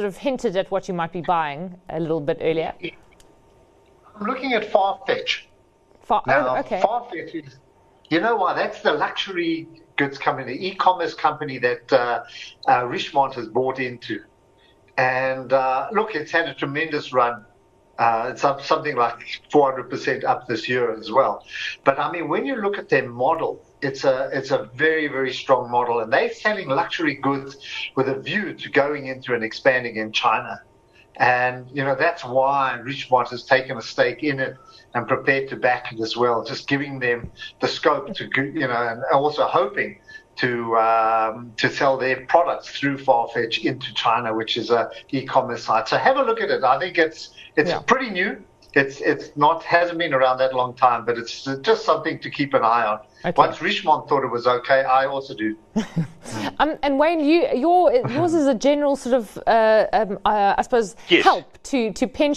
sort of hinted at what you might be buying a little bit earlier. I'm looking at Farfetch. Okay. Farfetch is, you know why? That's the luxury goods company, the e-commerce company that Richemont has bought into. And look, it's had a tremendous run. It's up something like 400% up this year as well. But I mean, when you look at their model, it's a very, very strong model, and they're selling luxury goods with a view to going into and expanding in China. And, you know, that's why Richemont has taken a stake in it and prepared to back it as well, just giving them the scope to, you know, and also hoping to sell their products through Farfetch into China, which is a e-commerce site. So have a look at it. I think it's pretty new. Hasn't been around that long time, but it's just something to keep an eye on. Okay. Once Richemont thought it was okay, I also do. And Wayne, yours is a general sort of, I suppose, yes, help to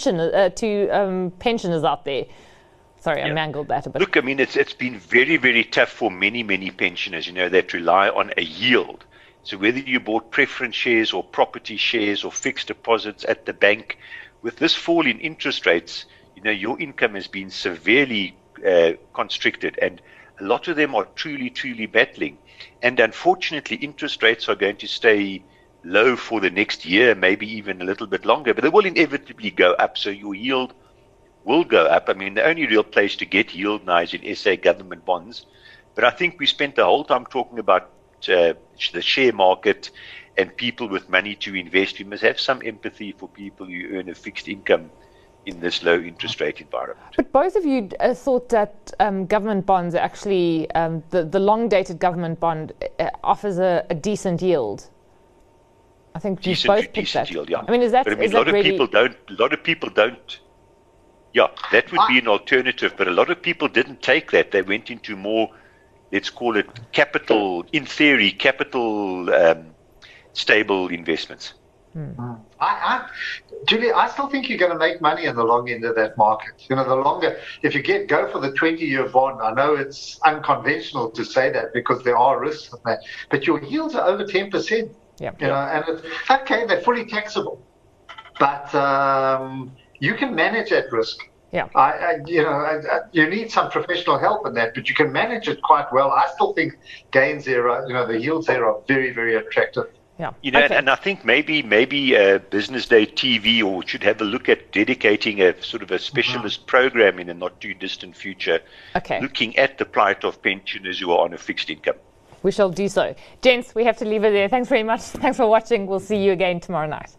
pensioners out there. Sorry, I mangled that a bit. Look, I mean, it's been very, very tough for many, many pensioners, you know, that rely on a yield. So whether you bought preference shares or property shares or fixed deposits at the bank, with this fall in interest rates, you know, your income has been severely constricted, and a lot of them are truly, truly battling. And unfortunately, interest rates are going to stay low for the next year, maybe even a little bit longer, but they will inevitably go up. So your yield will go up. I mean, the only real place to get yield now is in SA government bonds. But I think we spent the whole time talking about the share market and people with money to invest. We must have some empathy for people who earn a fixed income in this low interest rate environment. But both of you thought that government bonds are actually, the long-dated government bond offers a decent yield. I think you both picked that. Yield, yeah. I mean, is that, but I mean, a lot of people don't. Yeah, that would be an alternative, but a lot of people didn't take that. They went into more, let's call it capital, in theory, stable investments. Julie, I still think you're going to make money in the long end of that market. You know, the longer, if you go for the 20-year bond, I know it's unconventional to say that because there are risks in that, but your yields are over 10%. Yeah. You know, and it's okay, they're fully taxable, but you can manage that risk. Yeah. You need some professional help in that, but you can manage it quite well. I still think gains there the yields there are very, very attractive. Yeah. You know, and I think maybe Business Day TV should have a look at dedicating a sort of a specialist program in a not too distant future, looking at the plight of pensioners who are on a fixed income. We shall do so. Gents, we have to leave it there. Thanks very much. Thanks for watching. We'll see you again tomorrow night.